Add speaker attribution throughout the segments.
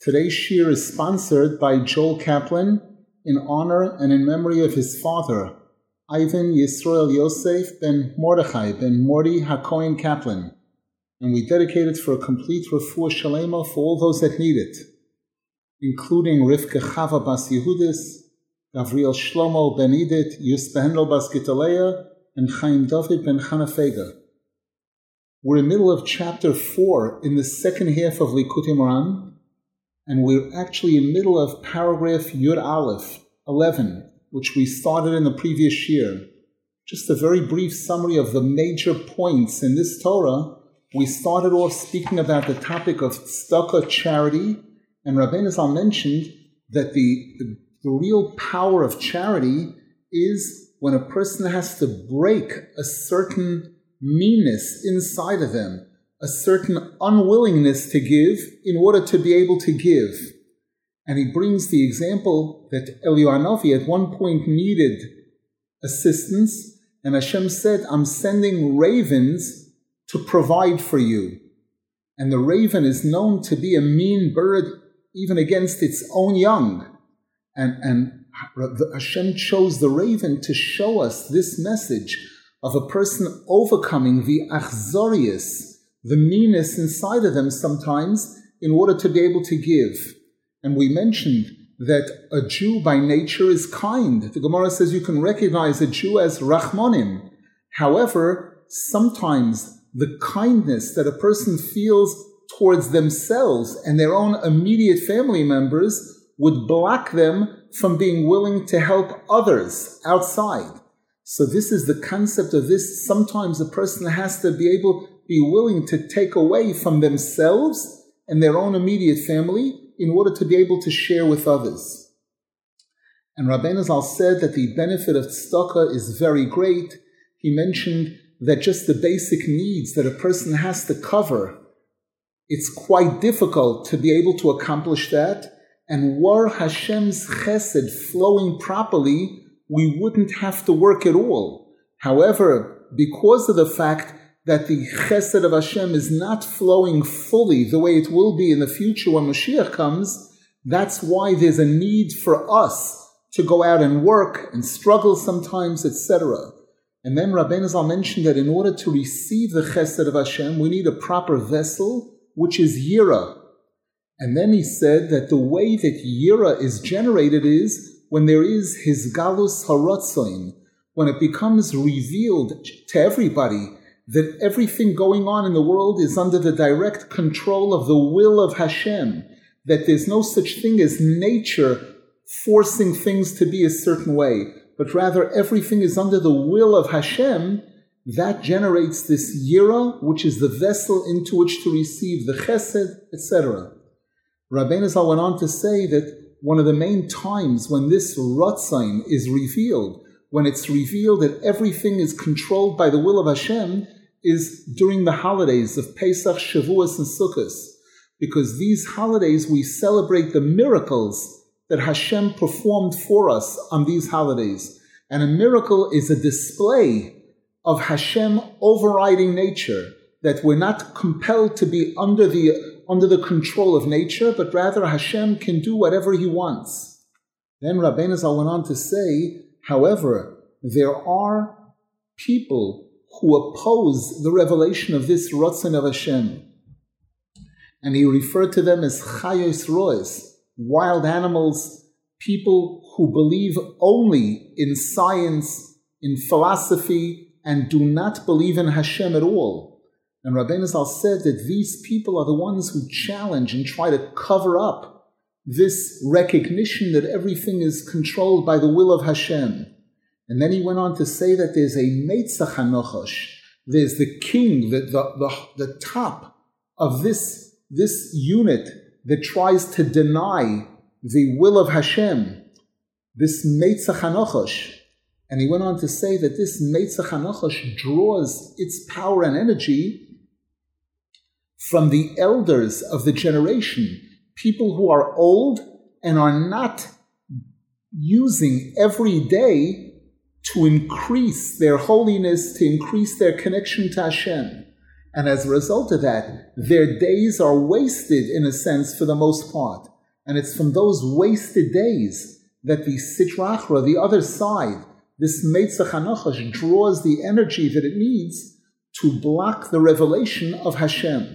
Speaker 1: Today's shir is sponsored by Joel Kaplan in honor and in memory of his father, Ivan Yisrael Yosef ben Mordechai ben Mordi HaKohen Kaplan, and we dedicate it for a complete refuah shalema for all those that need it, including Rivka Chava Bas Yehudis, Gavriel Shlomo ben Edith, Yus Behendel Bas Gitaleya, and Chaim David ben Chana Fega. We're in the middle of chapter 4 in the second half of Likutei Moharan, and we're actually in the middle of paragraph Yud Aleph 11, which we started in the previous year. Just a very brief summary of the major points in this Torah. We started off speaking about the topic of tzedakah, charity, and Rabbeinu Zal mentioned that the real power of charity is when a person has to break a certain meanness inside of them, a certain unwillingness to give in order to be able to give. And he brings the example that Eliyahu Hanavi at one point needed assistance, and Hashem said, I'm sending ravens to provide for you. And the raven is known to be a mean bird even against its own young. And Hashem chose the raven to show us this message of a person overcoming the achzorius, the meanness inside of them sometimes, in order to be able to give. And we mentioned that a Jew by nature is kind. The Gemara says you can recognize a Jew as Rachmanim. However, sometimes the kindness that a person feels towards themselves and their own immediate family members would block them from being willing to help others outside. So this is the concept of this. Sometimes a person has to be willing to take away from themselves and their own immediate family in order to be able to share with others. And Rabbeinu Zal said that the benefit of tzedakah is very great. He mentioned that just the basic needs that a person has to cover, it's quite difficult to be able to accomplish that. And were Hashem's chesed flowing properly, we wouldn't have to work at all. However, because of the fact that the chesed of Hashem is not flowing fully the way it will be in the future when Mashiach comes, that's why there's a need for us to go out and work and struggle sometimes, etc. And then Rabbeinu Zal mentioned that in order to receive the chesed of Hashem, we need a proper vessel, which is yira. And then he said that the way that yira is generated is when there is hisgalus haratzoin, when it becomes revealed to everybody that everything going on in the world is under the direct control of the will of Hashem, that there's no such thing as nature forcing things to be a certain way, but rather everything is under the will of Hashem. That generates this yira, which is the vessel into which to receive the chesed, etc. Rabbeinu Zal went on to say that one of the main times when this Ratzain is revealed, when it's revealed that everything is controlled by the will of Hashem, is during the holidays of Pesach, Shavuos, and Sukkot. Because these holidays, we celebrate the miracles that Hashem performed for us on these holidays. And a miracle is a display of Hashem overriding nature, that we're not compelled to be under the control of nature, but rather Hashem can do whatever He wants. Then Rabbeinu Zal went on to say, however, there are people who oppose the revelation of this Ratzon of Hashem. And he referred to them as Chayos Roes, wild animals, people who believe only in science, in philosophy, and do not believe in Hashem at all. And Rabbeinu Zal said that these people are the ones who challenge and try to cover up this recognition that everything is controlled by the will of Hashem. And then he went on to say that there's a Meitzach HaNochosh, there's the king, the top of this unit that tries to deny the will of Hashem, this Meitzach HaNochosh. And he went on to say that this Meitzach HaNochosh draws its power and energy from the elders of the generation, people who are old and are not using every day to increase their holiness, to increase their connection to Hashem. And as a result of that, their days are wasted, in a sense, for the most part. And it's from those wasted days that the Sitra Achra, the other side, this Meitzach HaNachash, draws the energy that it needs to block the revelation of Hashem.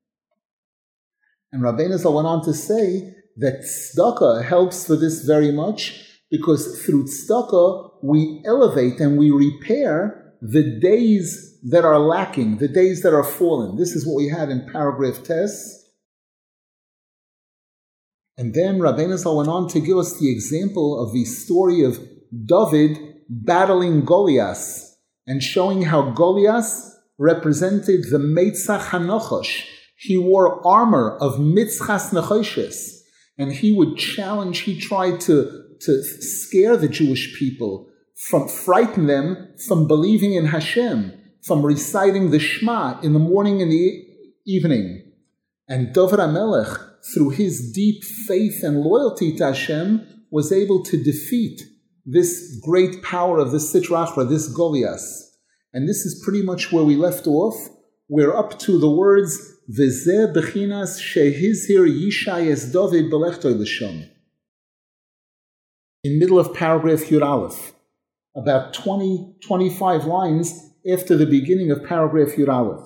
Speaker 1: And Rabbeinu Zal went on to say that tzedakah helps for this very much, because through tzedakah we elevate and we repair the days that are lacking, the days that are fallen. This is what we had in paragraph Tes. And then Rabbeinu Zal went on to give us the example of the story of David battling Goliath and showing how Goliath represented the Meitzach HaNachash. He wore armor of Mitzchas Nechoshes, and he would challenge, he tried to scare the Jewish people, frighten them from believing in Hashem, from reciting the Shema in the morning and the evening. And David HaMelech, through his deep faith and loyalty to Hashem, was able to defeat this great power of the Sitra Achra, this Goliath. And this is pretty much where we left off. We're up to the words, V'zeh b'chinas shehizhir Yishai es David b'lechtoi l'shon. In middle of paragraph Yud Aleph, about 25 lines after the beginning of paragraph Yud Aleph.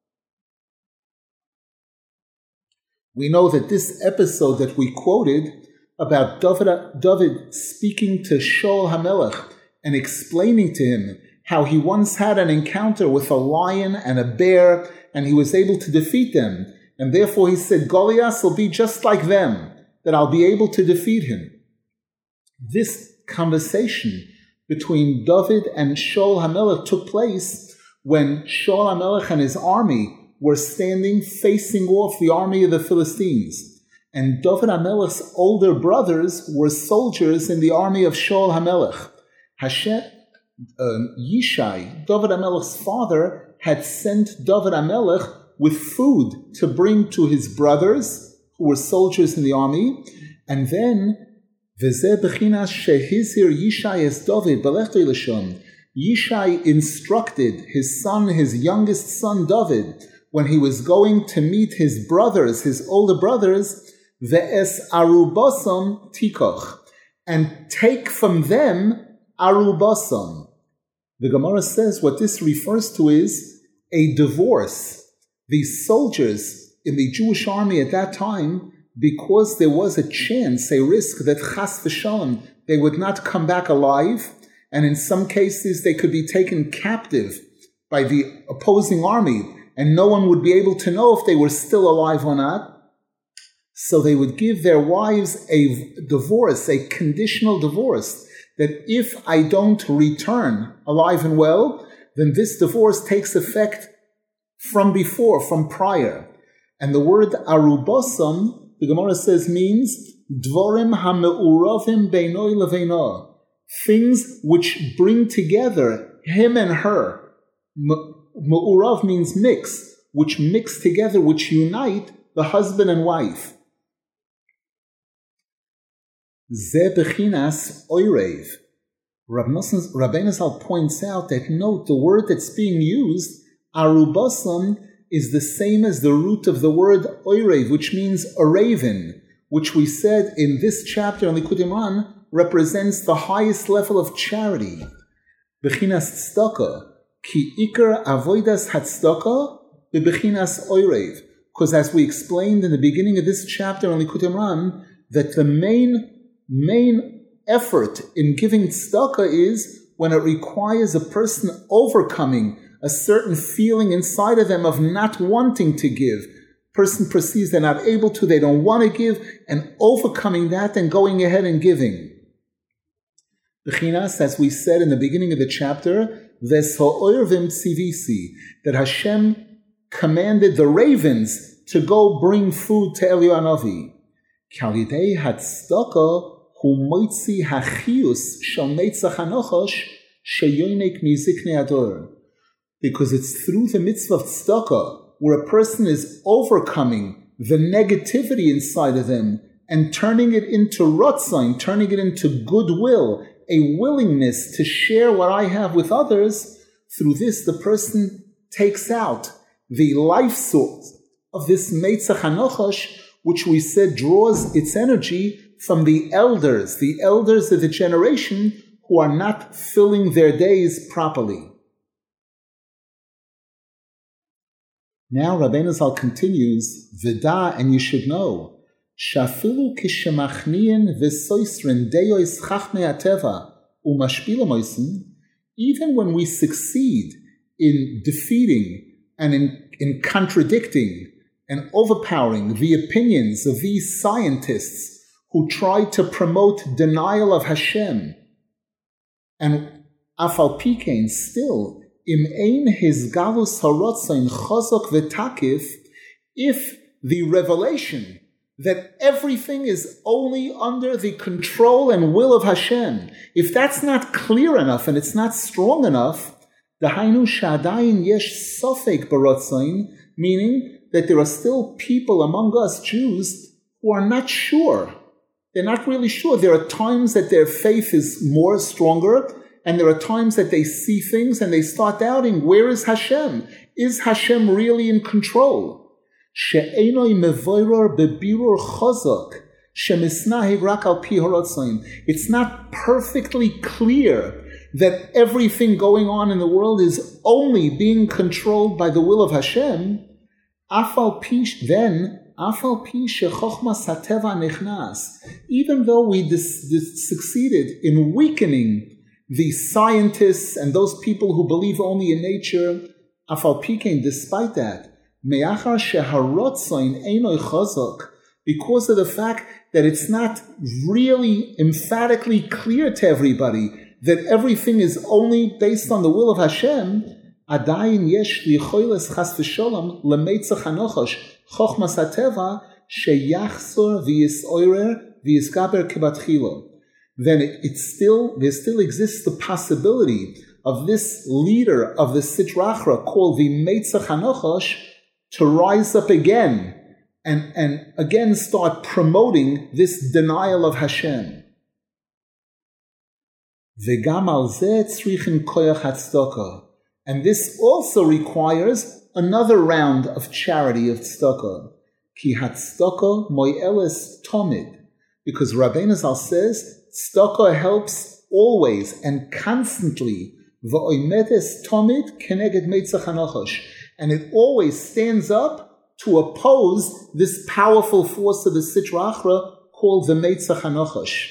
Speaker 1: We know that this episode that we quoted about David speaking to Shaul HaMelech and explaining to him how he once had an encounter with a lion and a bear, and he was able to defeat them. And therefore he said, Goliath will be just like them, that I'll be able to defeat him. This conversation between David and Shaul HaMelech took place when Shaul HaMelech and his army were standing facing off the army of the Philistines. And David HaMelech's older brothers were soldiers in the army of Shaul HaMelech. Yishai, David HaMelech's father, had sent David HaMelech with food to bring to his brothers, who were soldiers in the army. And then, V'zeh b'chinas shehizhir Yishai es David b'lechtoi l'shon. Yishai instructed his son, his youngest son David, when he was going to meet his brothers, his older brothers, Ve'es arubasam tikoch, and take from them arubasam. The Gemara says what this refers to is a divorce. These soldiers in the Jewish army at that time, because there was a chance, a risk that chas v'shalom, they would not come back alive, and in some cases they could be taken captive by the opposing army, and no one would be able to know if they were still alive or not. So they would give their wives a divorce, a conditional divorce, that if I don't return alive and well, then this divorce takes effect from before, from prior. And the word arubasam, the Gemara says, means dvorim hame'uravim beinoi leveino, things which bring together him and her. Me'urav means mix, which mix together, which unite the husband and wife. Zeh bechinas oirev. Rabbeinu Zal points out that, note, the word that's being used, arubasam, is the same as the root of the word oirev, which means a raven, which we said in this chapter in Likutei Moharan represents the highest level of charity. Bechinas tzedakah, ki ikar avodas hatzedakah bebechinas oirev. Because as we explained in the beginning of this chapter in Likutei Moharan, that the main effort in giving tzedakah is when it requires a person overcoming a certain feeling inside of them of not wanting to give. Person perceives they're not able to, they don't want to give, and overcoming that and going ahead and giving. Bechinas, as we said in the beginning of the chapter, Ves ha'oirvim tzivisi, that Hashem commanded the ravens to go bring food to Eliyahu Hanavi. Kalidei hatzedakah hu moitzi hachius shel neitzach hanochosh sheyonek miziknei ador. Because it's through the mitzvah of tzedakah where a person is overcoming the negativity inside of them and turning it into ratzon, turning it into goodwill, a willingness to share what I have with others. Through this, the person takes out the life source of this Meitzach HaNachash, which we said draws its energy from the elders of the generation who are not filling their days properly. Now Rabbeinu Zal continues, Vida, and you should know, Shafilu kishemachniin v'soisrin deyois chachmei ateva umashpilamoisen, even when we succeed in defeating and in contradicting and overpowering the opinions of these scientists who try to promote denial of Hashem, and afal pikein still, im ein hisgalus harotzain chazok v'takif, if the revelation that everything is only under the control and will of Hashem, if that's not clear enough and it's not strong enough, dahainu shadayin yesh sofek barotzain, meaning that there are still people among us Jews who are not sure. They're not really sure. There are times that their faith is more stronger, and there are times that they see things and they start doubting, where is Hashem? Is Hashem really in control? It's not perfectly clear that everything going on in the world is only being controlled by the will of Hashem. Even though we succeeded in weakening the scientists and those people who believe only in nature, despite that, because of the fact that it's not really emphatically clear to everybody that everything is only based on the will of Hashem, adayin yesh lichoiles chas v'sholom lemetzach hanochosh chochmas hateva sheyachzor v'yisoirer v'yizgaber kebatchilo. Then there still exists the possibility of this leader of the Sitra Achra called the Meitzach Hanochosh to rise up again and again start promoting this denial of Hashem. V'gam al zeh tzrichin koyach hatzdaka. And this also requires another round of charity of tzedakah. Ki hatzdaka moyeles tomid. Because Rabbeinu Zal says, tzedakah helps always and constantly. V'oimedes tomid keneged meitzach hanochosh. And it always stands up to oppose this powerful force of the Sitra Achra called the Meitzach HaNochosh.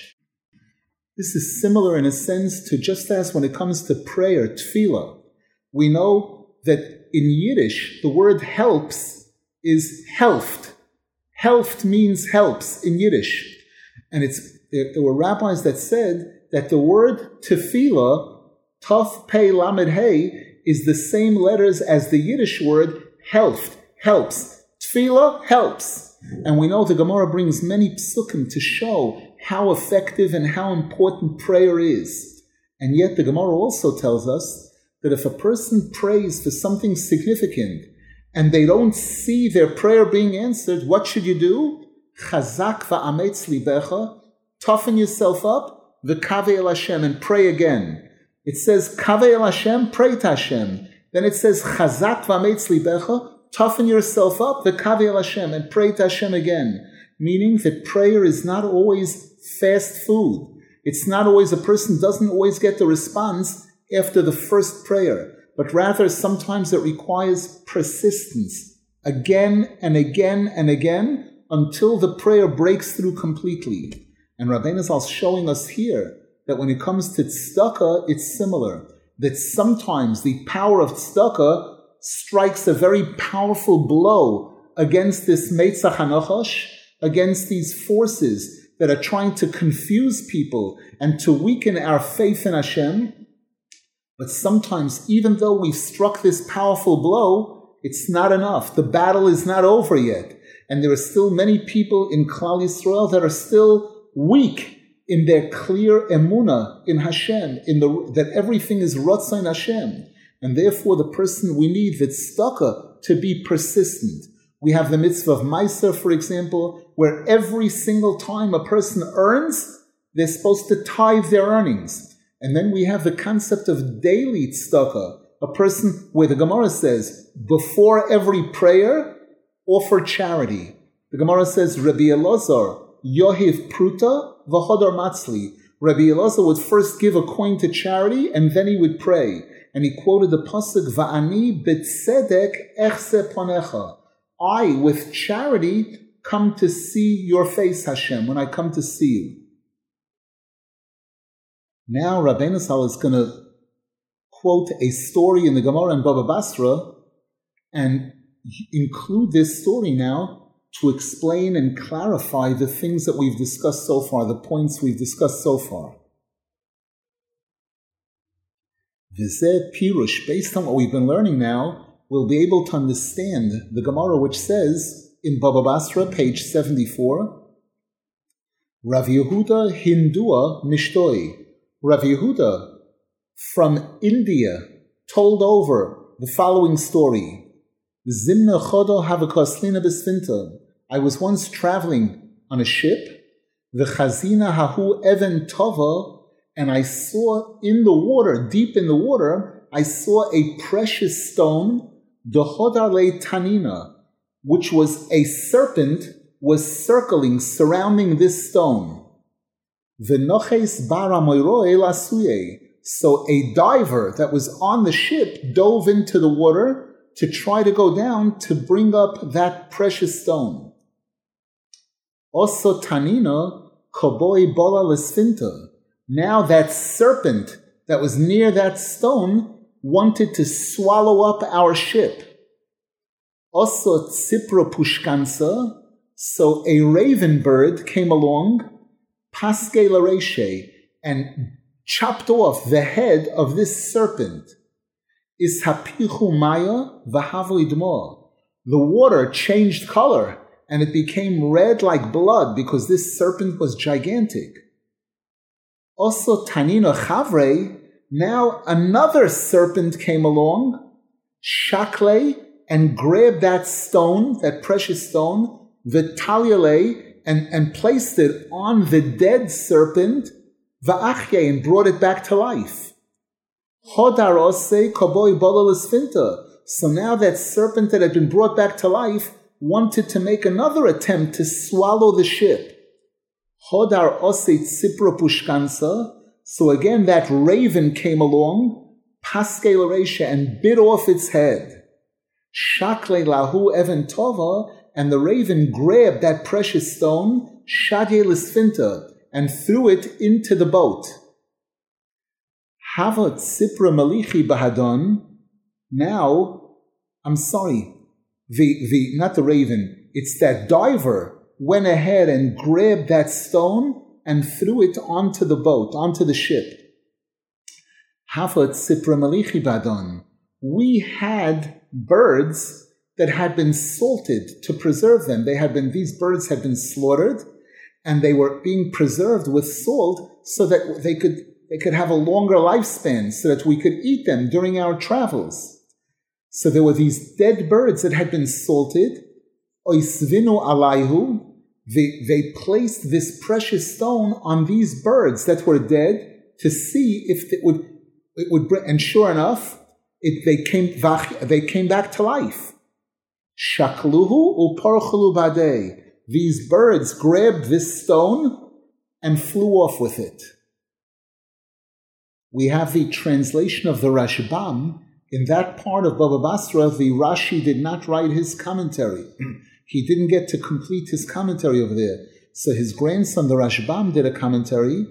Speaker 1: This is similar in a sense to just as when it comes to prayer, tefillah. We know that in Yiddish, the word helps is helft. Helft means helps in Yiddish. And there were rabbis that said that the word tefillah, taf pei lamed hey, is the same letters as the Yiddish word helft, helps. Tefillah helps. And we know the Gemara brings many psukim to show how effective and how important prayer is. And yet the Gemara also tells us that if a person prays for something significant and they don't see their prayer being answered, what should you do? Chazak va'ametz libecha, toughen yourself up, v'kaveh el Hashem, and pray again. It says, Kaveh el Hashem, pray to Hashem. Then it says, Chazak v'ametz libecha, toughen yourself up, v'kaveh el Hashem, and pray to Hashem again. Meaning that prayer is not always fast food. It's not always, a person doesn't always get the response after the first prayer, but rather sometimes it requires persistence, again and again and again, until the prayer breaks through completely. And Rabbeinu Zal is showing us here that when it comes to tzedakah, it's similar. That sometimes the power of tzedakah strikes a very powerful blow against this Meitzach HaNochosh, against these forces that are trying to confuse people and to weaken our faith in Hashem. But sometimes, even though we've struck this powerful blow, it's not enough. The battle is not over yet. And there are still many people in Klal Yisrael that are still weak in their clear emunah in Hashem, that everything is Ratzon Hashem. And therefore the person, we need the tzedakah to be persistent. We have the mitzvah of Meiser, for example, where every single time a person earns, they're supposed to tithe their earnings. And then we have the concept of daily tzedakah, a person where the Gemara says, before every prayer, offer charity. The Gemara says, Rabbi Elazar, Yohiv Pruta, V'hodar Matzli. Rabbi Elazar would first give a coin to charity, and then he would pray. And he quoted the pasuk, Va'ani b'tzedek echse panecha. I, with charity, come to see your face, Hashem, when I come to see you. Now Rabbeinu Zal is going to quote a story in the Gemara in Baba Basra and include this story now to explain and clarify the things that we've discussed so far, the points we've discussed so far. V'zeh pirush, based on what we've been learning now, we'll be able to understand the Gemara which says in Baba Basra, page 74, Rav Yehuda Hindua Mishtoi. Rav Yehuda from India told over the following story. Zimna chodo havakoslina besfinta. I was once traveling on a ship, the chazina hahu even tova, and I saw in the water, deep in the water, I saw a precious stone, dohodar le tanina, which was a serpent, was circling, surrounding this stone. V'noches bara moiro el asuye. So a diver that was on the ship dove into the water to try to go down to bring up that precious stone. Also tanina koboi bola lesfinta. Now that serpent that was near that stone wanted to swallow up our ship. Also tzipro pushkansa. So a raven bird came along, paske lareshe, and chopped off the head of this serpent. Is hapichu maya v'havo idmo. The water changed color and it became red like blood because this serpent was gigantic. Also tanino chavre, now another serpent came along, shakle, and grabbed that stone, that precious stone, v'talyale, and placed it on the dead serpent, va'achye, and brought it back to life. Hodarose koboi bola lesfinta. So now that serpent that had been brought back to life wanted to make another attempt to swallow the ship. Hodar ose tzipro pushkansa. So again that raven came along, paske laresha, and bit off its head. Shakle lahu even tova, and the raven grabbed that precious stone, shadye lesfinta, and threw it into the boat. Havat sipra malichi bahadon. Now, I'm sorry, not the raven, it's that diver went ahead and grabbed that stone and threw it onto the boat, onto the ship. Havat sipra malichi bahadon. We had birds that had been salted to preserve them. These birds had been slaughtered, and they were being preserved with salt so that they could have a longer lifespan, so that we could eat them during our travels. So there were these dead birds that had been salted. Oisvinu alayhu. They placed this precious stone on these birds that were dead to see if it would bring, and sure enough, they came back to life. Shakluhu uparchulu badei. These birds grabbed this stone and flew off with it. We have the translation of the Rashbam. In that part of Baba Basra, the Rashi did not write his commentary. He didn't get to complete his commentary over there. So his grandson, the Rashbam, did a commentary.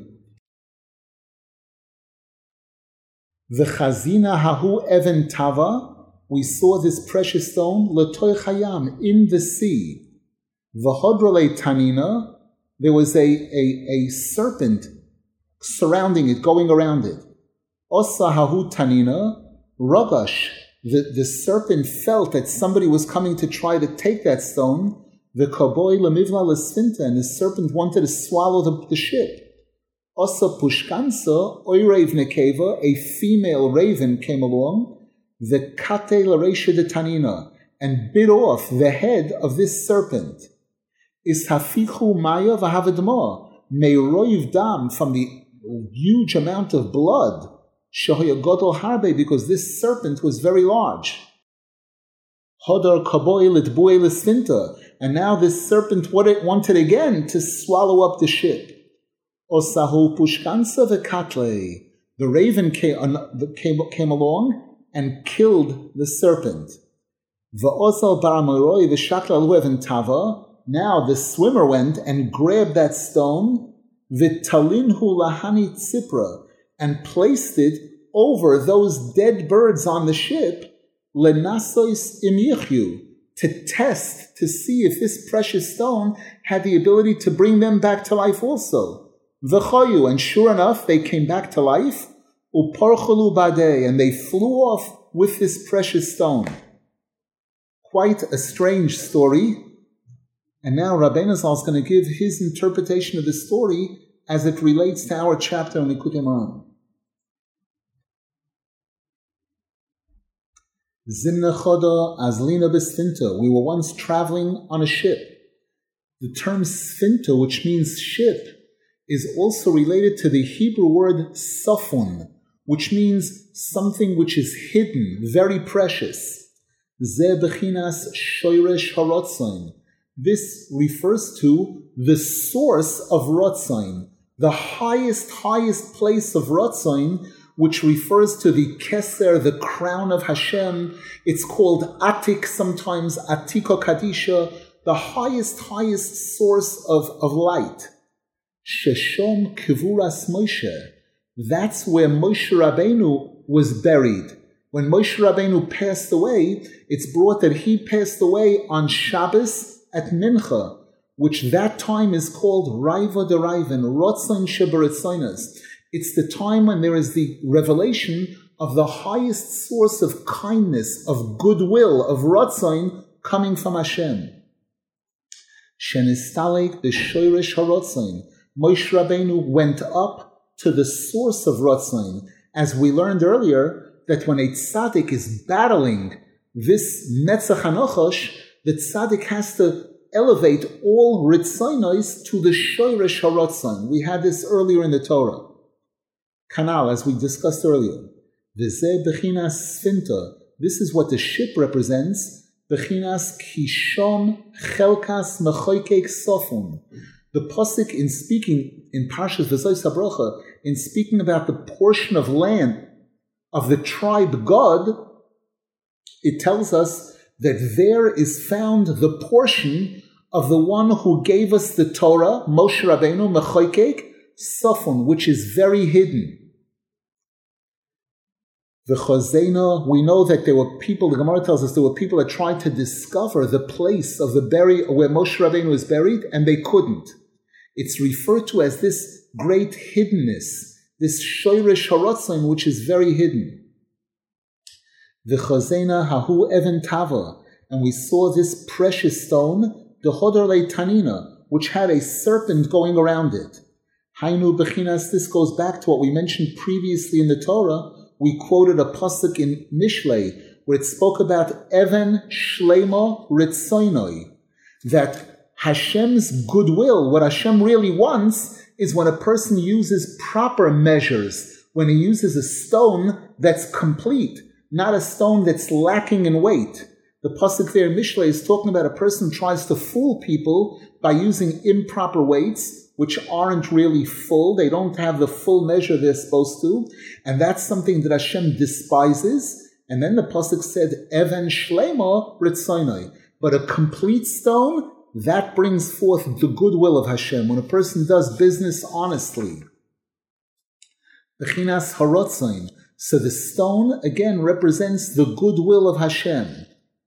Speaker 1: The chazina hahu even tava. We saw this precious stone, l'toy chayam, in the sea. V'hodrole tanina, there was a serpent surrounding it, going around it. Osa hahu tanina, rogash, the serpent felt that somebody was coming to try to take that stone. The koboi lemivla lesfinta, and the serpent wanted to swallow the ship. Osa pushkansa, oirev nekeva, a female raven came along. The kate laresha de tanina, and bit off the head of this serpent. Is hafichu maya v'havadma, meiroiv dam, from the huge amount of blood, shohoya godol harbe, because this serpent was very large. Hodar kaboi litbue lesfinta, And now this serpent wanted again to swallow up the ship. Osahu pushkansa v'katle. The raven came along and killed the serpent. V'osal baramoroi v'shakla luev tava. Now the swimmer went and grabbed that stone, v'talinhu lahani tzipra, and placed it over those dead birds on the ship, lenasois imyichyu, to test, to see if this precious stone had the ability to bring them back to life also. V'choyu, and sure enough, they came back to life, uporchulu badei, and they flew off with this precious stone. Quite a strange story. And now Rabbeinu Zal is going to give his interpretation of the story as it relates to our chapter on Likutei Moharan. Zimna choda azlina besfinta. We were once traveling on a ship. The term sfinta, which means ship, is also related to the Hebrew word safun, which means something which is hidden, very precious. Ze bechinas shoyresh harotzain. This refers to the source of Rotzain, the highest place of Rotzain, which refers to the Keser, the crown of Hashem. It's called Atik, sometimes Atiko Kadisha, the highest source of light. Sheshom Kivuras Moshe. That's where Moshe Rabbeinu was buried. When Moshe Rabbeinu passed away, it's brought that he passed away on Shabbos at Mincha, which that time is called Raiva de Raivan, Rotzain Sheberetzonos. It's the time when there is the revelation of the highest source of kindness, of goodwill, of Rotzain coming from Hashem. Shenistalek b'shoyresh harotzain. Moshe Rabbeinu went up to the source of Rotzain, as we learned earlier that when a tzaddik is battling this Netzach HaNochosh, the tzaddik has to elevate all ritzonos to the shoyresh harotzon. We had this earlier in the Torah. Kanal, as we discussed earlier. V'zeh bechinas sfinta. This is what the ship represents. Bechinas kishom chelkas mechoykek sofun. The pasuk in speaking in Parshas V'zos HaBrocha, in speaking about the portion of land of the tribe Gad, it tells us that there is found the portion of the one who gave us the Torah, Moshe Rabbeinu, Mechoykek, Sofon, which is very hidden. The Chazena, we know that there were people, the Gemara tells us there were people that tried to discover the place of the where Moshe Rabbeinu is buried, and they couldn't. It's referred to as this great hiddenness, this Shoyresh Harotzon, which is very hidden. The Chazena Hahu Even Tava, and we saw this precious stone, the Hodorle Tanina, which had a serpent going around it. Hainu Bechinas, this goes back to what we mentioned previously in the Torah. We quoted a pasuk in Mishlei, where it spoke about Even Shlema Ritzoinoi, that Hashem's goodwill, what Hashem really wants, is when a person uses proper measures, when he uses a stone that's complete, not a stone that's lacking in weight. The pasuk there in Mishlei is talking about a person tries to fool people by using improper weights, which aren't really full. They don't have the full measure they're supposed to. And that's something that Hashem despises. And then the pasuk said, Even Shlema Ritzoinoi. But a complete stone, that brings forth the goodwill of Hashem. When a person does business honestly. Bechinas Harotzain. So the stone, again, represents the goodwill of Hashem.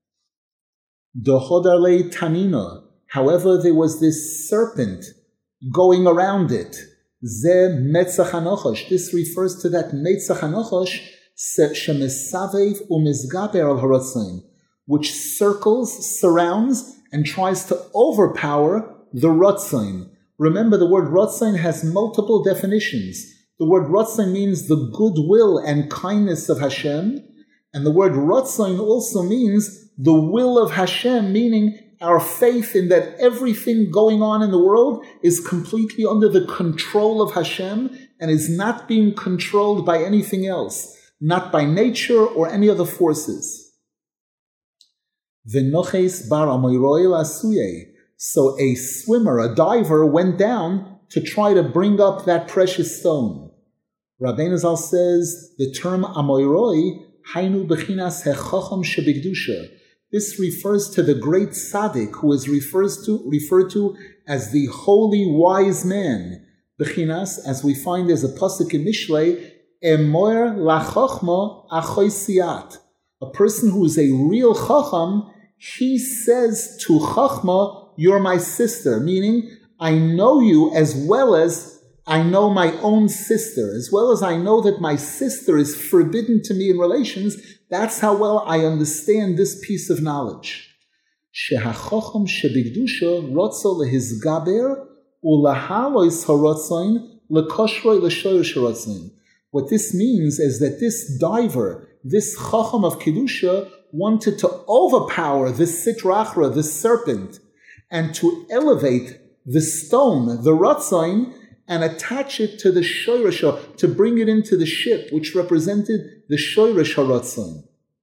Speaker 1: Dohodarle Tanina. However, there was this serpent going around it. Ze Metzach HaNochosh. This refers to that Metzach HaNochosh shemesavev umizgaber al harotzain, which circles, surrounds, and tries to overpower the Rotzain. Remember, the word Rotzain has multiple definitions. The word Rotzain means the goodwill and kindness of Hashem, and the word Rotzain also means the will of Hashem, meaning our faith in that everything going on in the world is completely under the control of Hashem and is not being controlled by anything else, not by nature or any other forces. V'noches bar amoiroi lasuye. So a swimmer, a diver, went down to try to bring up that precious stone. Rabbeinu Zal says the term amoiroi, hainu bechinas hechacham shebigdusha. This refers to the great tzaddik who is referred to as the holy wise man. Bechinas, as we find as a pasuk in Mishlei, emor lachachma achoy siyat. A person who is a real chacham, he says to chachma, you're my sister, meaning I know you as well as I know my own sister, as well as I know that my sister is forbidden to me in relations. That's how well I understand this piece of knowledge. Shehachacham shebigdusha rotzo lehizgaber ulahalois harotzain lekoshroi leshoyrish harotzain. What this means is that this diver, this chacham of kedusha, wanted to overpower the sitra achra, the serpent, and to elevate the stone, the rotzain, and attach it to the shoyrish, to bring it into the ship, which represented the shoyrish harotzain.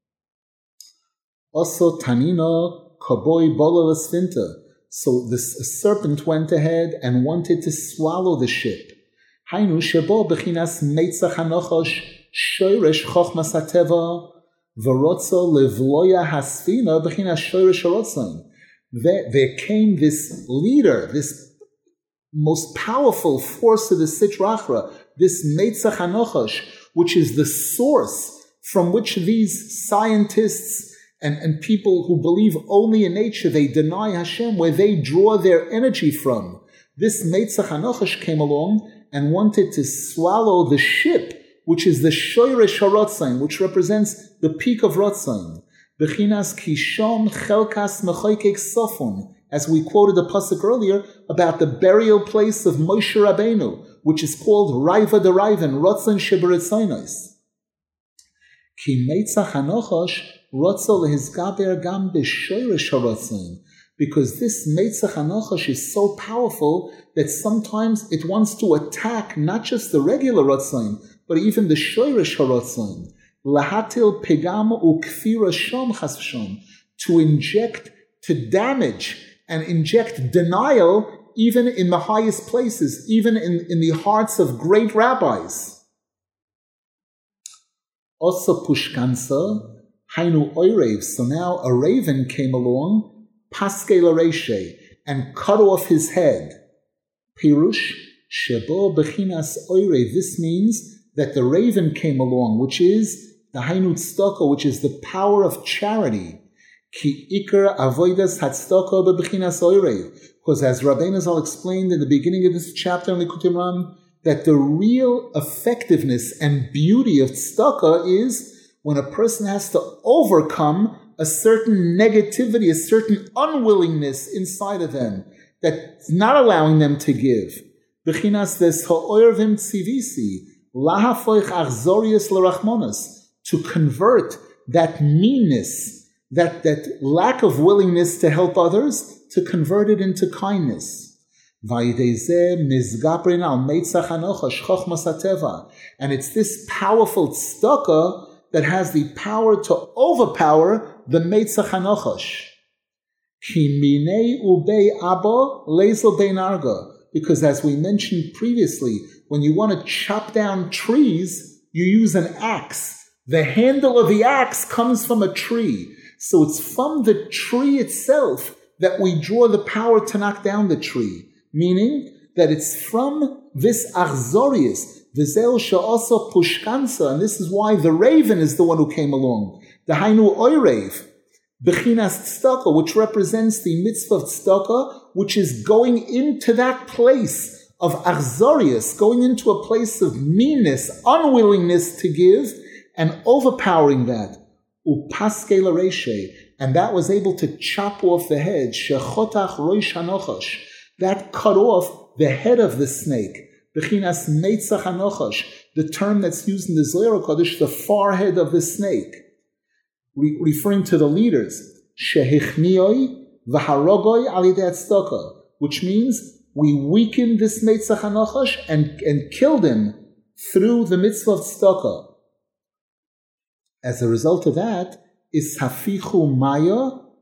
Speaker 1: Also, tanina kaboi bola lasfinta. So this serpent went ahead and wanted to swallow the ship. Hainu shebo bechinas meitzach hanochosh shoyrish chochmas hateva v'rotzo levloya hasfina bechinas shoyrish harotzain. There came this leader, this most powerful force of the Sitra Achra, this Meitzach HaNochash, which is the source from which these scientists and people who believe only in nature, they deny Hashem, where they draw their energy from. This Meitzach HaNochash came along and wanted to swallow the ship, which is the Shoyresh HaRotzain, which represents the peak of Rotzain. Bechinas Kishon Chelkas Mechoykek Sofon, as we quoted the pasuk earlier about the burial place of Moshe Rabbeinu, which is called Raiva de Raivan, Rotzen Sheberetzainos. Ki Meitzach HaNochash Rotzo lehizgaber gam b'shoyresh harotzain, because this Meitzach HaNochash is so powerful that sometimes it wants to attack not just the regular Rotzain, but even the shoyresh harotzain. Lahatil pegam ukfira shom chas v'shom, to inject, to damage, and inject denial even in the highest places, even in the hearts of great rabbis. Also pushkansa, hainu oirev, so now a raven came along, paske lareshe, and cut off his head. Pirush, shebo bechinas oirev, this means that the raven came along, which is the hainu tzedakah, which is the power of charity. Ki ikar avodas hatzedakah bebechinas oirev, because as Rabbeinu Zal explained in the beginning of this chapter in Likutei Moharan, that the real effectiveness and beauty of tzedakah is when a person has to overcome a certain negativity, a certain unwillingness inside of them that's not allowing them to give. Bechinas des ha'oirvim tzivisi lahafoich achzorius l'rachmonas, to convert that meanness, that lack of willingness to help others, to convert it into kindness. And it's this powerful tzedakah that has the power to overpower the Meitzach HaNochash. Because as we mentioned previously, when you want to chop down trees, you use an axe. The handle of the axe comes from a tree. So it's from the tree itself that we draw the power to knock down the tree. Meaning that it's from this achzorius, v'zeu she'oso pushkansa, and this is why the raven is the one who came along. The hainu oirev, bechinas tzedakah, which represents the mitzvah of tzedakah, which is going into that place of achzorius, going into a place of meanness, unwillingness to give, and overpowering that. Upaske lareshe, and that was able to chop off the head. Shechotach roish hanochash, that cut off the head of the snake. Bechinas meitzach hanochash, the term that's used in the Zohar Kodesh, the forehead of the snake, referring to the leaders. Shehichnioi v'harogoi alidei tzedakah, which means we weakened this meitzach hanochash and killed him through the mitzvah of tzedakah. As a result of that, is hafichu maya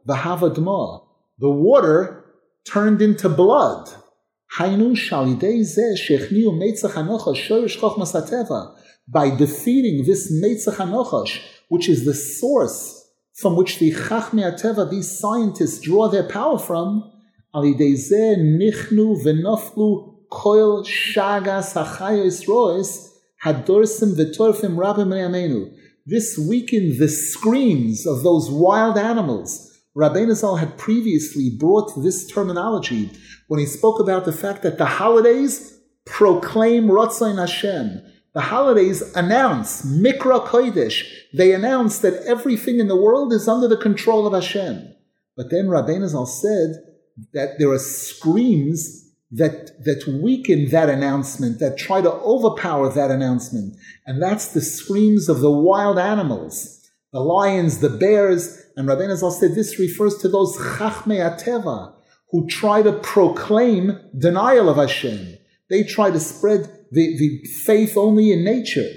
Speaker 1: v'hava dma. The water turned into blood. Hainu shalidei zeh shechniu meitzach hanochash shorish chochmas hateva. By defeating this meitzach hanochash, which is the source from which the chachmei hateva, these scientists, draw their power from, alidei zeh nichnu v'noflu koil shagas hachayos rois hadorsim v'torfim rabim me'amenu. This weakened the screams of those wild animals. Rabbeinu Zal had previously brought this terminology when he spoke about the fact that the holidays proclaim Ratzon Hashem. The holidays announce, Mikra Kodesh, they announce that everything in the world is under the control of Hashem. But then Rabbeinu Zal said that there are screams that weaken that announcement, that try to overpower that announcement. And that's the screams of the wild animals, the lions, the bears. And Rabbeinu Zal said this refers to those Chachmei HaTeva who try to proclaim denial of Hashem. They try to spread the faith only in nature.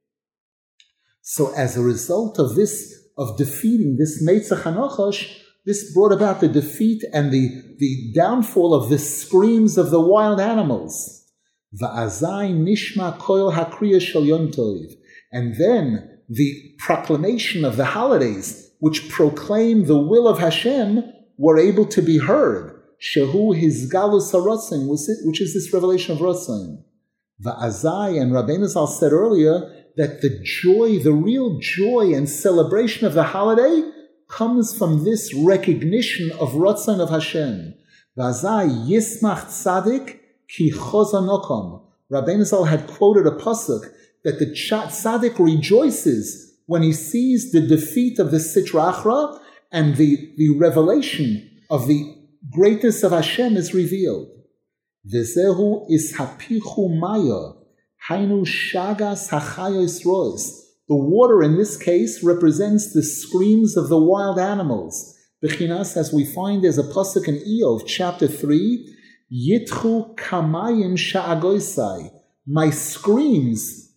Speaker 1: So as a result of this, of defeating this Meitzach HaNochash, this brought about the defeat and the downfall of the screams of the wild animals. Va'azai nishma koil hakriya shel Yom Tov. And then the proclamation of the holidays, which proclaim the will of Hashem, were able to be heard. Shehu hizgalus harotzin, which is this revelation of Rotzin. Va'azai, and Rabbeinu Zal said earlier, that the joy, the real joy and celebration of the holiday comes from this recognition of Ratzon of Hashem. V'azai yismach tzadik ki chozanokom. Rabbeinu Zal had quoted a pasuk that the tzaddik rejoices when he sees the defeat of the Sitra Achra and the revelation of the greatness of Hashem is revealed. V'zehu ishapichu maya hainu shagas hachayos rois. The water in this case represents the screams of the wild animals. Bechinas, as we find there's a pasuk in Eov, chapter 3, Yitchu kamayim sha'agoisai. My screams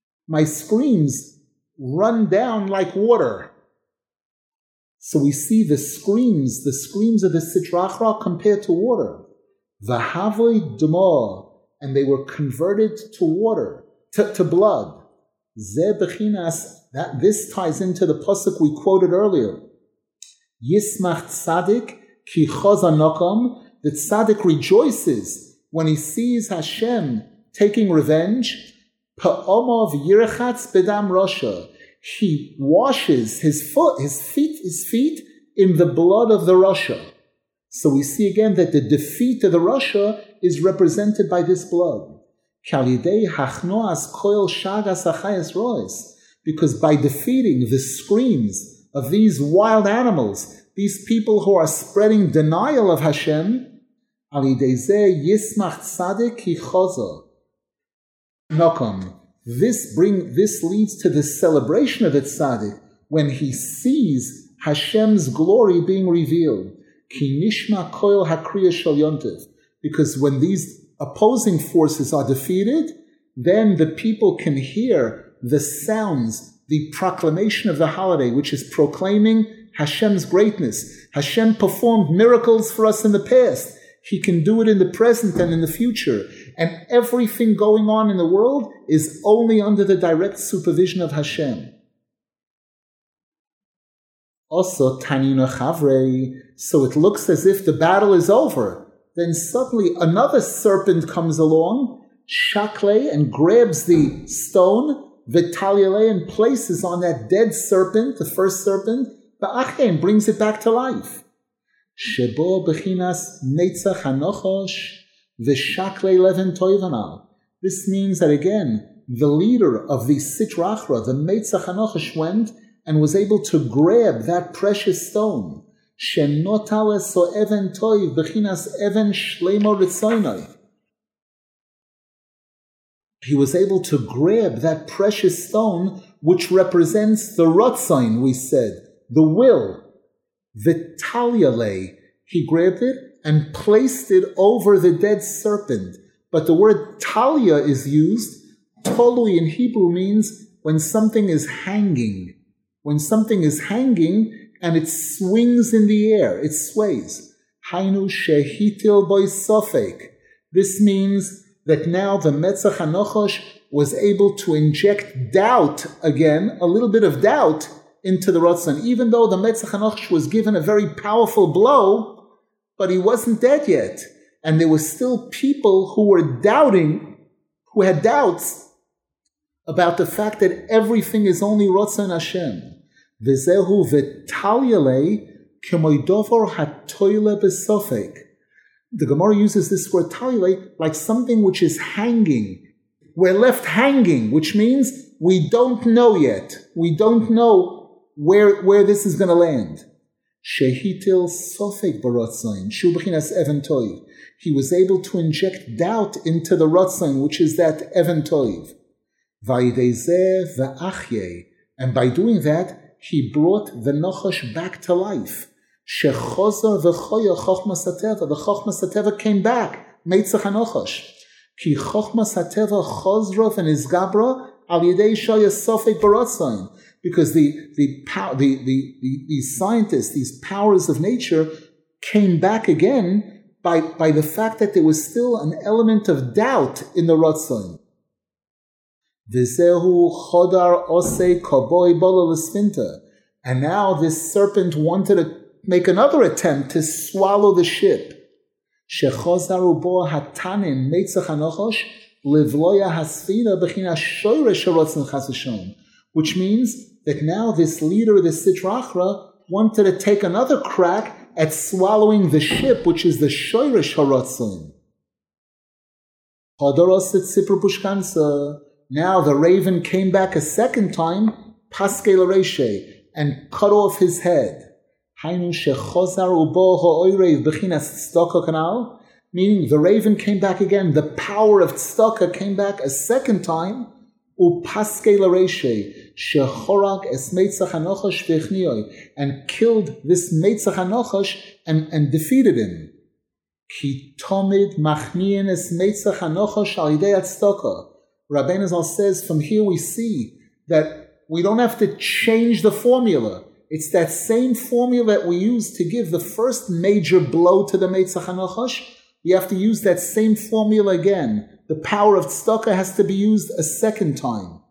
Speaker 1: run down like water. So we see the screams of the Sitra Achra compared to water. V'havoi dma, and they were converted to water, to blood. Ze bechinas, that this ties into the pasuk we quoted earlier. Yismach tzadik ki chozanokom. The tzaddik rejoices when he sees Hashem taking revenge. Pa'omov yirachatz bedam rosha. He washes his feet in the blood of the Rasha. So we see again that the defeat of the Rasha is represented by this blood. Because by defeating the screams of these wild animals, these people who are spreading denial of Hashem, this leads to the celebration of the tzaddik when he sees Hashem's glory being revealed. Because when these opposing forces are defeated, then the people can hear the sounds, the proclamation of the holiday, which is proclaiming Hashem's greatness. Hashem performed miracles for us in the past. He can do it in the present and in the future. And everything going on in the world is only under the direct supervision of Hashem. Also, Tanina Chavrei, so it looks as if the battle is over. Then suddenly another serpent comes along, Shakle, and grabs the stone, Vitaliale, and places on that dead serpent, the first serpent, Ba'ache, and brings it back to life. Shebo bechinas Neitzach Hanochosh, V'Shakle Leven Toivanal. This means that again, the leader of the Sitra Achra, the Neitzach Hanochosh, went and was able to grab that precious stone. He was able to grab that precious stone, which represents the Ratzon, we said, the will. Vitaliale, he grabbed it and placed it over the dead serpent. But the word talia is used. Tolui in Hebrew means when something is hanging. When something is hanging, and it swings in the air, it sways. Hainu shehitil boy sofek. This means that now the Metzach HaNochosh was able to inject doubt again, a little bit of doubt into the Ratzon. Even though the Metzach HaNochosh was given a very powerful blow, but he wasn't dead yet. And there were still people who were doubting, who had doubts about the fact that everything is only Ratzon Hashem. V'zehu v'talyale k'moidovar hatoyle b'sofek. The Gemara uses this word talyale like something which is hanging. We're left hanging, which means we don't know yet. We don't know where this is going to land. Shehitil sofek b'rotzain, shu b'chinas even toiv. He was able to inject doubt into the rotzain, which is that even toiv. Vayidezeh v'achye. And by doing that, he brought the Nochosh back to life. Shechozar v'choya chochmas hateva. The chochmas hateva came back. Meitzach HaNochosh. Ki chochmas hateva chozra v'nizgabra al yedei shoya sofek b'rotzain. Because the scientists, these powers of nature, came back again by the fact that there was still an element of doubt in the Ratzon. V'zehu chodar osei koboi bola l'sfinta. And now this serpent wanted to make another attempt to swallow the ship. Shechozaru bo hatanim meitzach hanochosh livloya hasfina b'china shoyresh harotzon chas v'shom. Which means that now this leader, this Sitra Achra, wanted to take another crack at swallowing the ship, which is the shoyresh harotzon. Hodoros et sipur pushkansa. Now the raven came back a second time, paske l'reishe, and cut off his head. Hainu shechozar ubo ha'oirev b'chinas tzedakah kanal, meaning the raven came back again. The power of tzedakah came back a second time. Upaske l'reishe shechorag es meitzach hanochosh v'echniyoi, and killed this meitzach hanochosh and defeated him. Ki tomid machnien es meitzach hanochosh al yidei tzedakah. Rabbeinu Zal says, from here we see that we don't have to change the formula. It's that same formula that we use to give the first major blow to the Meitzach HaNochosh. We have to use that same formula again. The power of tzedakah has to be used a second time.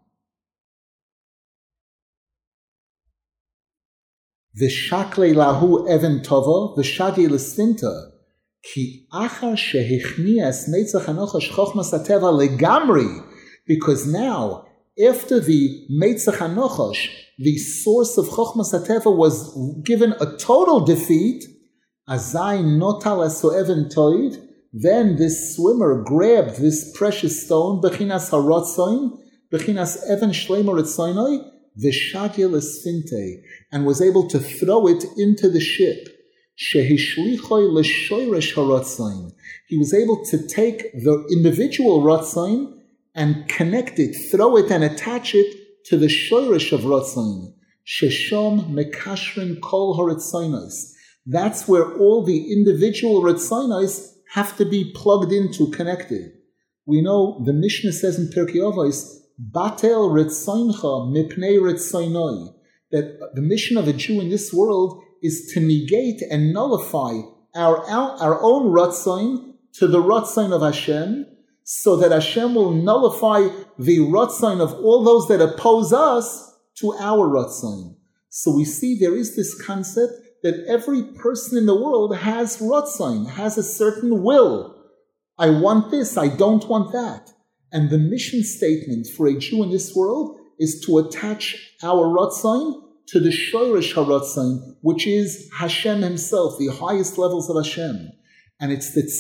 Speaker 1: V'shakle lahu even tova, v'shadi l'sfinta, ki achar shehichnias Meitzach HaNochosh chochmas hateva legamri. Because now, after the Meitzach HaNochosh, the source of Chochmas HaTeva was given a total defeat, Azai notal eso even toid, then this swimmer grabbed this precious stone, Bechinas HaRotzoin, Bechinas even shleimer etzoinoi, V'shadya l'sfinte, and was able to throw it into the ship. Shehishlichoi l'shoyresh HaRotzoin. He was able to take the individual Rotzoin and connect it, throw it and attach it to the shoyresh of Ratzon. Sheshom mekashrin kol haretzonos. That's where all the individual Ratzonos have to be plugged into, connected. We know the Mishnah says in Pirkei Avos, Batel Ratzoncha mipnei Ratzonoi, that the mission of a Jew in this world is to negate and nullify our own Ratzon to the Ratzon of Hashem, so that Hashem will nullify the Ratzon of all those that oppose us to our Ratzon. So we see there is this concept that every person in the world has Ratzon, has a certain will. I want this, I don't want that. And the mission statement for a Jew in this world is to attach our Ratzon to the Shoresh HaRatzon, which is Hashem himself, the highest levels of Hashem. And it's the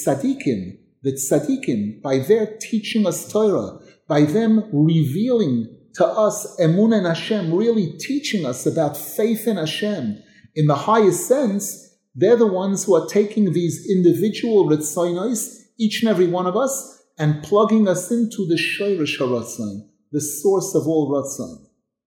Speaker 1: tzaddikim, by their teaching us Torah, by them revealing to us Emunah in Hashem, really teaching us about faith in Hashem, in the highest sense, they're the ones who are taking these individual Ritzonos, each and every one of us, and plugging us into the Shoresh HaRatzon, the source of all Ratzon.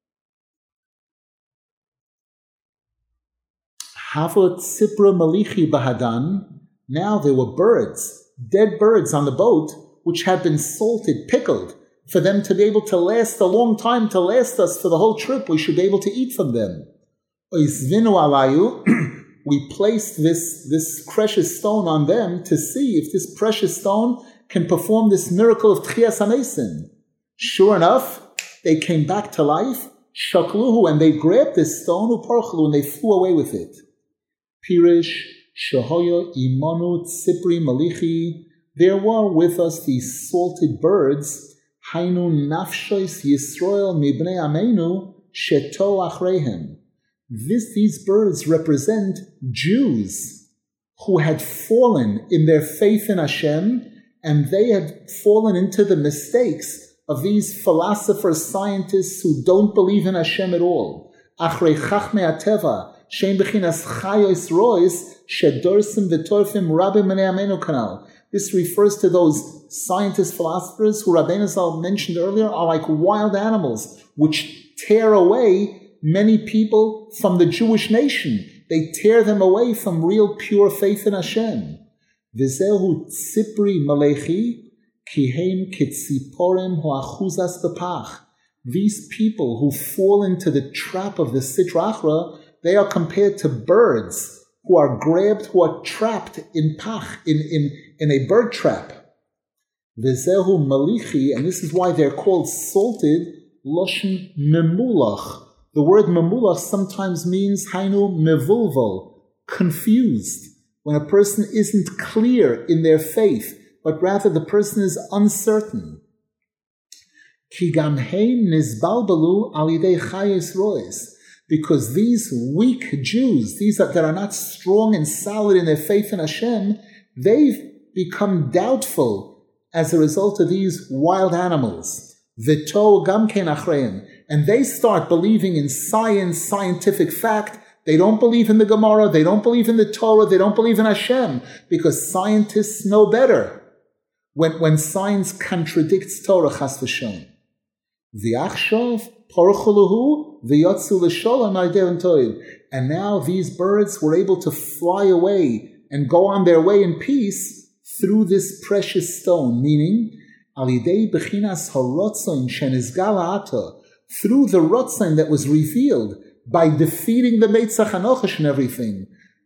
Speaker 1: Havot Sipra Malichi Bahadan. Now there were birds, dead birds on the boat, which had been salted, pickled, for them to be able to last a long time, to last us for the whole trip. We should be able to eat from them. Oizvinu alayu, we placed this precious stone on them to see if this precious stone can perform this miracle of Tchias HaMesim. Sure enough, they came back to life, shakluhu, and they grabbed this stone, uparchlu, and they flew away with it. Pirish, Shehoyo, Imonu, Tzipri, Malichi, there were with us these salted birds, Hainu Nafshois Yisroel Mibnei Amenu, Sheto Achreihem. These birds represent Jews who had fallen in their faith in Hashem, and they had fallen into the mistakes of these philosophers, scientists who don't believe in Hashem at all. Achrei Chachmei Ateva, Shem Bechinas Chayos Rois, Shedorsim V'torfim Rabbi Menei Amenu Kanal. This refers to those scientist philosophers who Rabbeinu Zal mentioned earlier are like wild animals which tear away many people from the Jewish nation. They tear them away from real pure faith in Hashem. V'zehu tzipri malechi kihem kitziporem ho'achuzas b'pach. These people who fall into the trap of the Sitra Achra, they are compared to birds who are grabbed, who are trapped in pach, in a bird trap. V'zehu malichi, and this is why they're called salted, loshen memulach. The word memulach sometimes means hainu mevulval, confused. When a person isn't clear in their faith, but rather the person is uncertain. Ki gam hein nizbalbalu al yidei chayes rois. Because these weak Jews, these that are not strong and solid in their faith in Hashem, they've become doubtful as a result of these wild animals. V'to gam ken achreim. And they start believing in science, scientific fact. They don't believe in the Gemara, they don't believe in the Torah, they don't believe in Hashem, because scientists know better. When science contradicts Torah, chas v'sholem. V'achshov porchuluhu v'yotzu l'sholem al-yedei toiv. And now these birds were able to fly away and go on their way in peace through this precious stone, meaning al-yedei bechinas harotzain shenizgal ha'ata, through the rotzain that was revealed by defeating the Meitzach HaNochash and everything.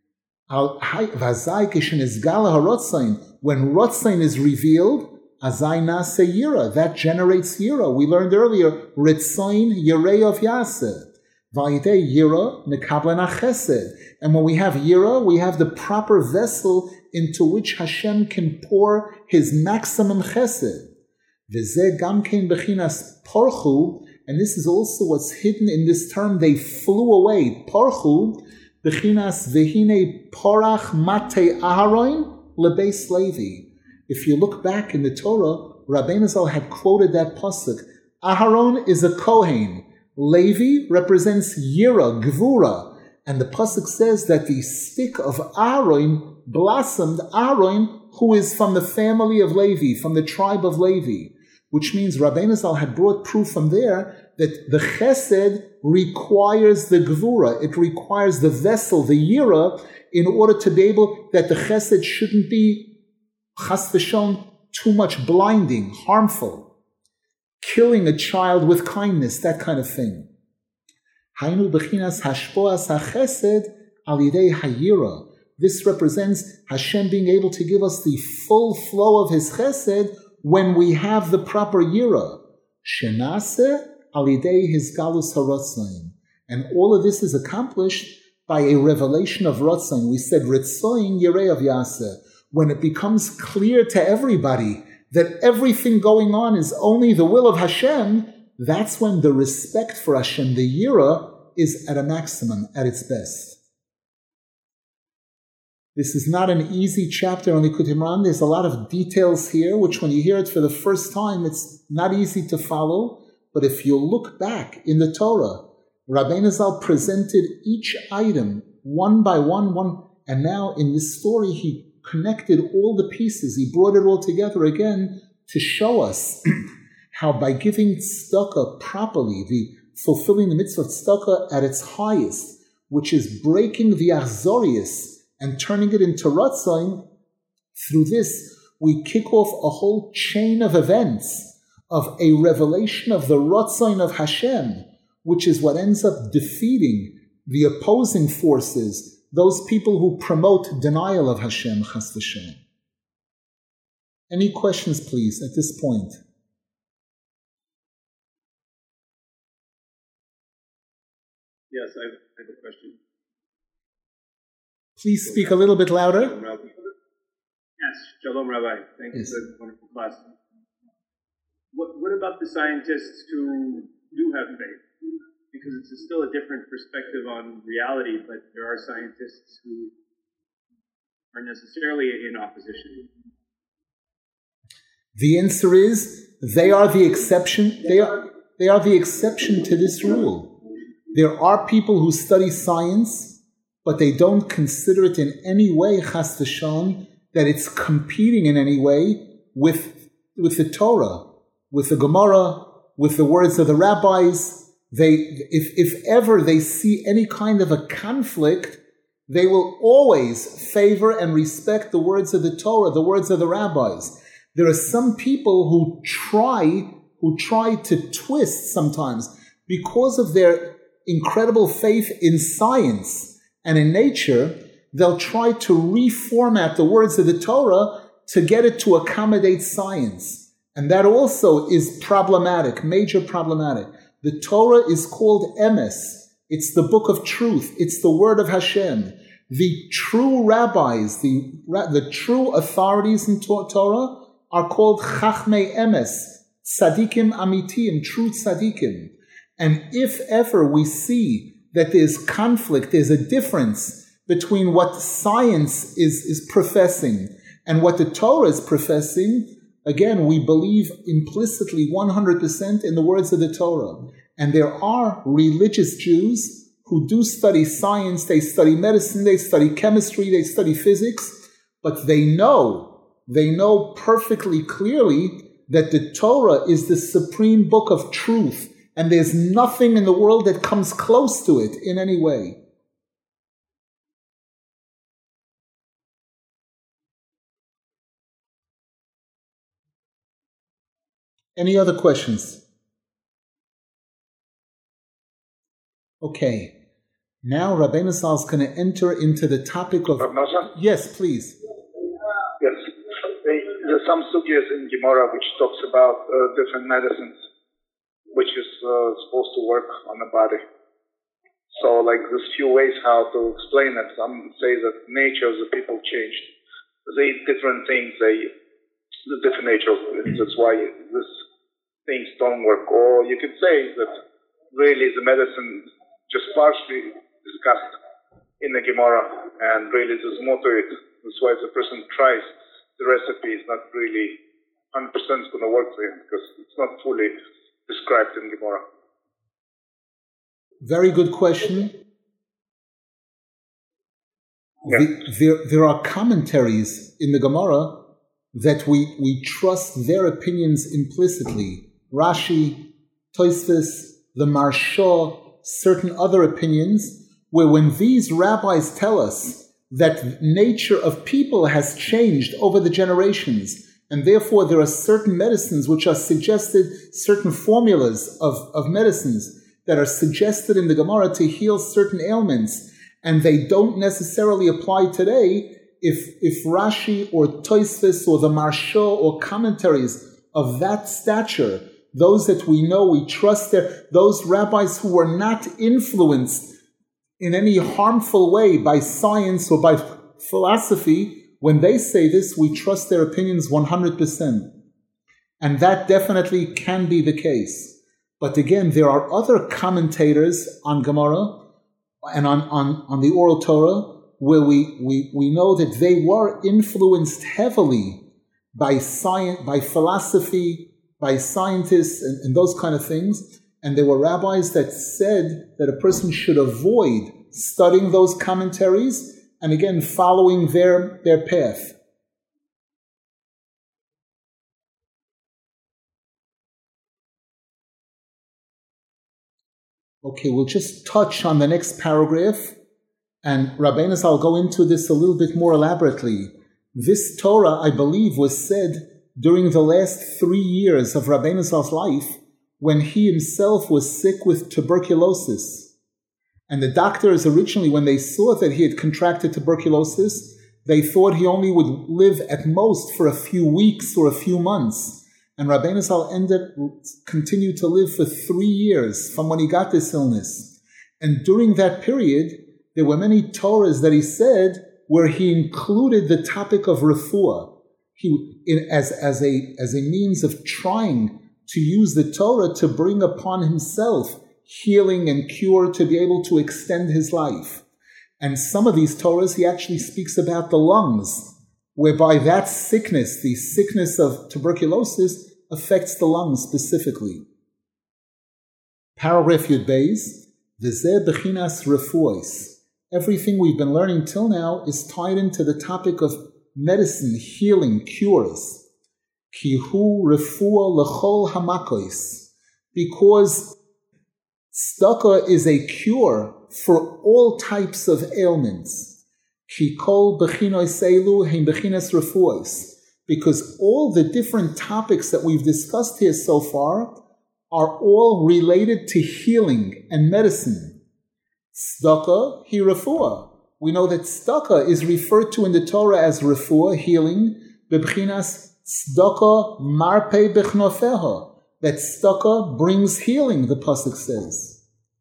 Speaker 1: When rotzain is revealed, azai nase yira, that generates yira. We learned earlier, ritzain yirei of yaseh. Vayidei yira nekablen chesed. And when we have yira, we have the proper vessel into which Hashem can pour His maximum chesed. V'zeh gam kein bechinas porchu. And this is also what's hidden in this term, they flew away. Porchu, bechinas vehine porach mate Aharon lebeis Levi. If you look back in the Torah, Rabbeinu Zal had quoted that pasuk. Aharon is a Kohen. Levi represents Yira, Gvura. And the pasuk says that the stick of Aaron blossomed, Aaron, who is from the family of Levi, from the tribe of Levi. Which means Rabbeinu Zal had brought proof from there that the chesed requires the gvura. It requires the vessel, the yira, in order to be able, that the chesed shouldn't be chas v'shon, too much blinding, harmful. Killing a child with kindness, that kind of thing. Hainu bechinas hashpoas hachesed al yidei hayira. This represents Hashem being able to give us the full flow of His chesed when we have the proper yira. Shenase al yidei His galus harotzain. And all of this is accomplished by a revelation of rotzain. We said ritzoin yirei of yaseh. When it becomes clear to everybody that everything going on is only the will of Hashem, that's when the respect for Hashem, the yira, is at a maximum, at its best. This is not an easy chapter on Likutei Moharan. There's a lot of details here, which when you hear it for the first time, it's not easy to follow. But if you look back in the Torah, Rabbeinu Zal presented each item one by one, and now in this story, he connected all the pieces. He brought it all together again to show us how by giving tzedakah properly, fulfilling the mitzvah of tzedakah at its highest, which is breaking the achzorius and turning it into ratzain, through this we kick off a whole chain of events of a revelation of the ratzain of Hashem, which is what ends up defeating the opposing forces, those people who promote denial of Hashem, chas v'shalom. Any questions, please, at this point?
Speaker 2: Yes, I have a question.
Speaker 1: Please speak a little bit louder.
Speaker 2: Yes, Shalom, Rabbi. Thank you for the wonderful class. What about the scientists who do have faith? Because it's still a different perspective on reality, but there are scientists who are necessarily in opposition.
Speaker 1: The answer is they are the exception. They are the exception to this rule. There are people who study science, but they don't consider it in any way, chas v'shalom, that it's competing in any way with the Torah, with the Gemara, with the words of the rabbis. If ever they see any kind of a conflict, they will always favor and respect the words of the Torah, the words of the rabbis. There are some people who try to twist sometimes because of their incredible faith in science and in nature. They'll try to reformat the words of the Torah to get it to accommodate science. And that also is problematic, major problematic. The Torah is called Emes. It's the book of truth. It's the word of Hashem. The true rabbis, the true authorities in Torah are called Chachmei Emes, Tzadikim Amitim, true Tzadikim. And if ever we see that there's conflict, there's a difference between what science is professing and what the Torah is professing, again, we believe implicitly 100% in the words of the Torah. And there are religious Jews who do study science, they study medicine, they study chemistry, they study physics, but they know perfectly clearly that the Torah is the supreme book of truth, and there's nothing in the world that comes close to it in any way. Any other questions? Okay. Now Rabbeinu Zal is going to enter into the topic of... Yes, please.
Speaker 3: Yes. There's some sugyas in Gemara which talks about different medicines which is supposed to work on the body. So there's few ways how to explain it. Some say that nature of the people changed. They eat different things. The different nature of it. That's why these things don't work. Or you could say that really the medicine just partially discussed in the Gemara, and really there's more to it. That's why if the person tries the recipe, is not really 100% going to work for him because it's not fully described in Gemara.
Speaker 1: Very good question.
Speaker 3: Yeah.
Speaker 1: There are commentaries in the Gemara that we trust their opinions implicitly. Rashi, Tosfos, the Maharsha, certain other opinions, where when these rabbis tell us that nature of people has changed over the generations, and therefore there are certain medicines which are suggested, certain formulas of medicines that are suggested in the Gemara to heal certain ailments, and they don't necessarily apply today, if Rashi or Tosfos or the Maharsha or commentaries of that stature, those that we know, we trust, those rabbis who were not influenced in any harmful way by science or by philosophy, when they say this, we trust their opinions 100%. And that definitely can be the case. But again, there are other commentators on Gemara and on the Oral Torah where we know that they were influenced heavily by science, by philosophy, by scientists and those kind of things. And there were rabbis that said that a person should avoid studying those commentaries and again following their path. Okay, we'll just touch on the next paragraph, and Rabbeinu Zal will go into this a little bit more elaborately. This Torah, I believe, was said during the last 3 years of Rabbeinu Zal's life, when he himself was sick with tuberculosis. And the doctors originally, when they saw that he had contracted tuberculosis, they thought he only would live at most for a few weeks or a few months. And Rabbeinu Zal continued to live for 3 years from when he got this illness. And during that period, there were many Torahs that he said where he included the topic of refuah as a means of trying to use the Torah to bring upon himself healing and cure to be able to extend his life. And some of these Torahs, he actually speaks about the lungs, whereby that sickness, the sickness of tuberculosis, affects the lungs specifically. Paragraph Yud Beis, V'zeh bechinas refuos. Everything we've been learning till now is tied into the topic of medicine, healing, cures. Ki hu refuah l'chol hamakois. Because tzedakah is a cure for all types of ailments. Ki kol bechinos elu hein bechinas refuos. Because all the different topics that we've discussed here so far are all related to healing and medicine. Tzedakah, hi refuah. We know that tzedakah is referred to in the Torah as refuah, healing, bebchinas tzedakah marpei bechnofeha. That tzedakah brings healing, the pasuk says.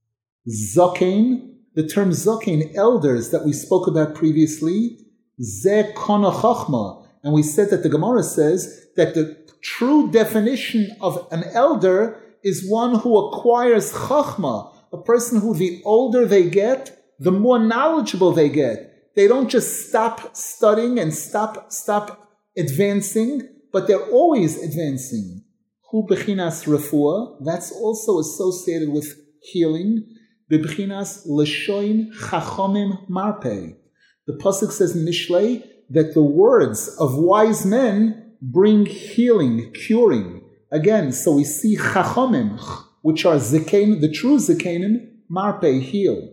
Speaker 1: Zakein, the term zakein, elders that we spoke about previously, ze kana chachma. And we said that the Gemara says that the true definition of an elder is one who acquires chachma, a person who the older they get, the more knowledgeable they get. They don't just stop studying and stop advancing, but they're always advancing. Hu bechinas refuah, that's also associated with healing. Bechinas l'shoin chachomim marpei. The pasuk says in Mishlei that the words of wise men bring healing, curing. Again, so we see chachomim, which are zikain, the true zikainim, marpei, heal.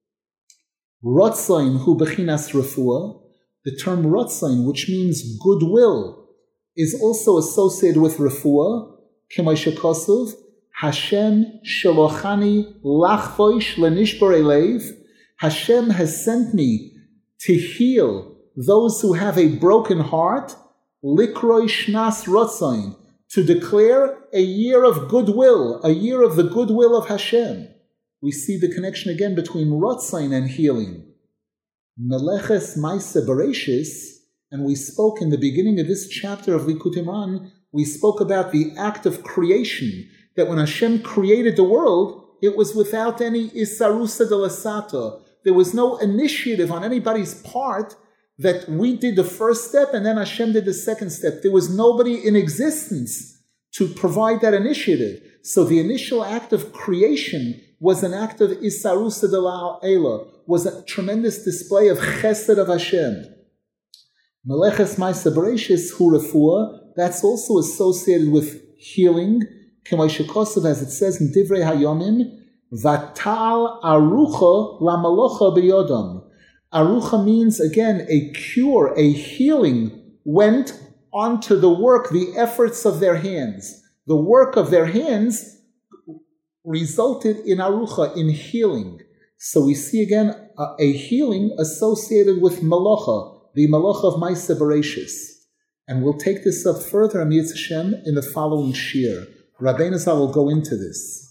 Speaker 1: Rotzain hu bechinas refuah. The term rotzain, which means goodwill, is also associated with refuah. K'may shekosov, Hashem shelochani lachvoish lenishbar elev. Hashem has sent me to heal those who have a broken heart. Likroi shnas rotzain, to declare a year of goodwill, a year of the goodwill of Hashem. We see the connection again between rotzain and healing. Meleches Maaseh Bereishis, and we spoke in the beginning of this chapter of Likutei Moharan, we spoke about the act of creation, that when Hashem created the world, it was without any isarusa de lasata. There was no initiative on anybody's part that we did the first step and then Hashem did the second step. There was nobody in existence to provide that initiative. So the initial act of creation was an act of isarusa de la'ela, was a tremendous display of chesed of Hashem. Meleches Maaseh Bereishis hu refuah, that's also associated with healing. K'may shekosov, as it says in Divrei Hayomim, Vatal arucha lamalocha biyodam. Arucha means, again, a cure, a healing went onto the work, the efforts of their hands. The work of their hands resulted in arucha, in healing. So we see again a healing associated with malacha, the malacha of Maaseh Bereishis. And we'll take this up further, Amir Hashem, in the following shir. Rabbeinu Zal will go into this.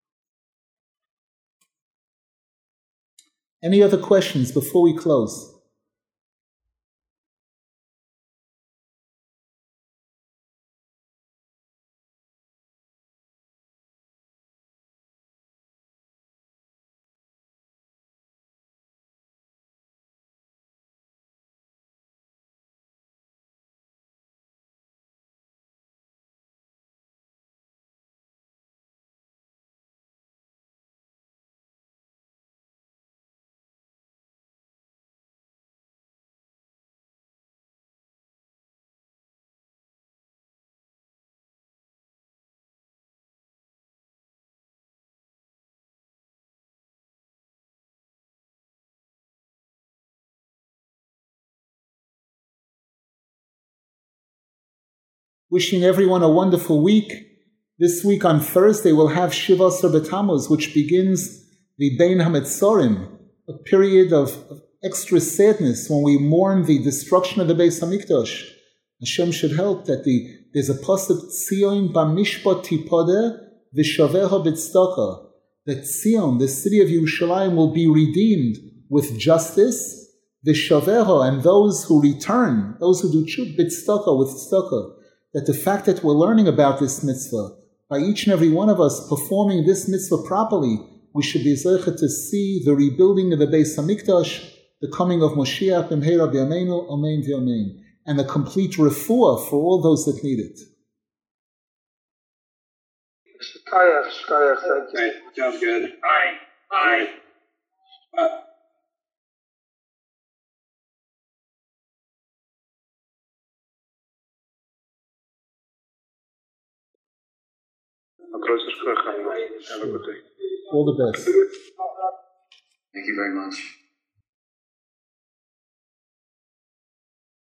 Speaker 1: Any other questions before we close? Wishing everyone a wonderful week. This week on Thursday we'll have Shiva Asar B'Tammuz, which begins the Bein HaMetzorim, a period of extra sadness when we mourn the destruction of the Beis HaMikdash. Hashem should help that there's a pasuk, Tzion b'mishpat tipodeh v'shaveha b'tzedakah, that Tzion, the city of Yerushalayim, will be redeemed with justice, v'shaveha, and those who return, those who do tshuv b'tzedakah, with tzedakah, that the fact that we're learning about this mitzvah, by each and every one of us performing this mitzvah properly, we should be zeicha to see the rebuilding of the Beis HaMikdash, the coming of Moshiach b'mheira b'yameinu, amen v'yamein, and the complete refuah for all those that need it.
Speaker 3: Right.
Speaker 2: Sounds good.
Speaker 4: Aye.
Speaker 3: Have a good day.
Speaker 1: All the best.
Speaker 4: Thank you very much.